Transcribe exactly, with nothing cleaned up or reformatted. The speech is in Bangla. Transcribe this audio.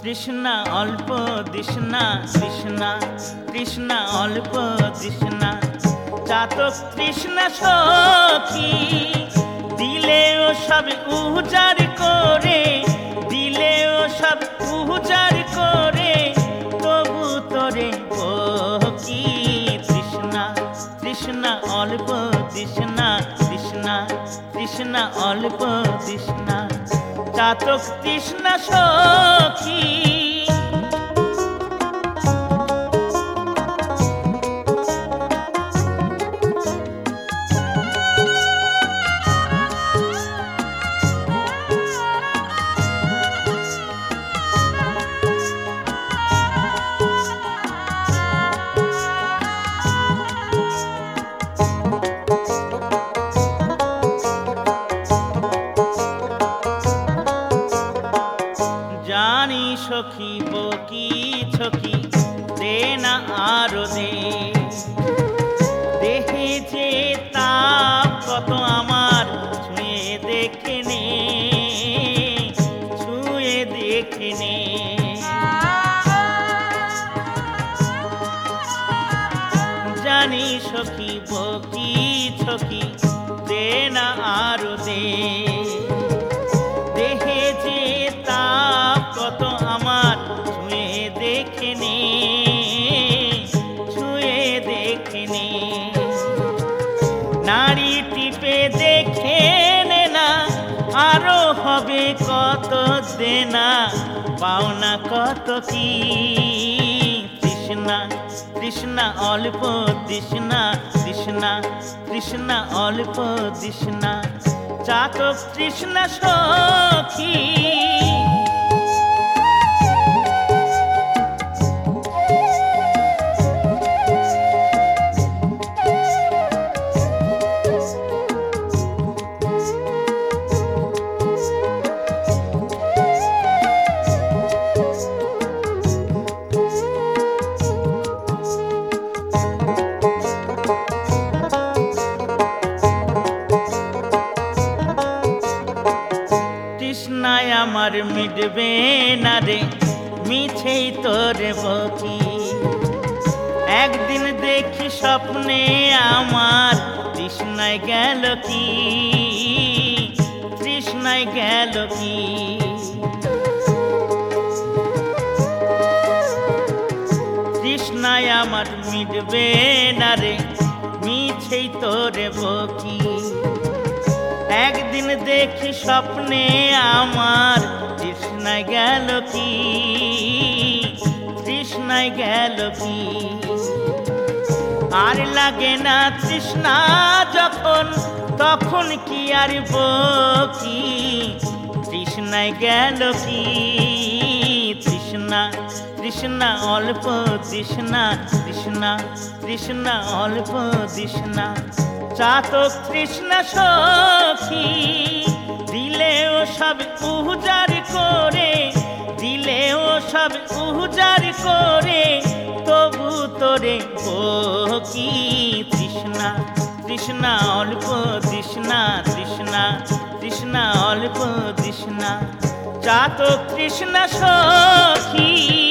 তৃষ্ণা অল্প তৃষ্ণা তৃষ্ণা তৃষ্ণা অল্প তৃষ্ণা চাতক তৃষ্ণা সখী দিলেও সব উজাড় করে দিলেও সব উজাড় করে তবু তোরে কি তৃষ্ণা তৃষ্ণা অল্প তৃষ্ণা তৃষ্ণা তৃষ্ণা অল্প তৃষ্ণা চাতক তৃষ্ণা সখী জানি সখী বকি ছকি দে না আরো দে দেহে যে তাপ কত আমার ছুঁয়ে দেখে নে ছুঁয়ে দেখে নে জানি সখী বকি ছকি দে না আরো দে দেহে যে তাপ কত আমার ছুঁয়ে দেখে নে ছুঁয়ে দেখে নে নারী টিপে দেখে নে না আরো হবে কত দেনা পাওনা কত কি তৃষ্ণা তৃষ্ণা অল্প তৃষ্ণা তৃষ্ণা তৃষ্ণা অল্প তৃষ্ণা চাতক তৃষ্ণা সখী তৃষ্ণায় আমার মিটবে না রে মিছেই তোরে বকি একদিন দেখি স্বপ্নে আমার তৃষ্ণায় গেল কি তৃষ্ণায় গেল কি তৃষ্ণায় আমার মিটবে না রে মিছেই তোরে বকি একদিন দেখি স্বপ্নে আমার তৃষ্ণায় গেল কি তৃষ্ণায় গেল কি আর লাগে না তৃষ্ণা যখন তখন কি আর বকি তৃষ্ণায় গেল কি তৃষ্ণা তৃষ্ণা অল্প তৃষ্ণা তৃষ্ণা তৃষ্ণা অল্প তৃষ্ণা চাতক তৃষ্ণা সখী দিলেও সব উজাড় করে দিলেও সব উজাড় করে তবু তোরে কি তৃষ্ণা তৃষ্ণা অল্প তৃষ্ণা তৃষ্ণা তৃষ্ণা অল্প তৃষ্ণা চাতক তৃষ্ণা সখী।